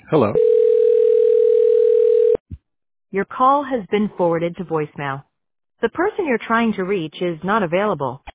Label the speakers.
Speaker 1: Hello.
Speaker 2: Your call has been forwarded to voicemail. The person you're trying to reach is not available.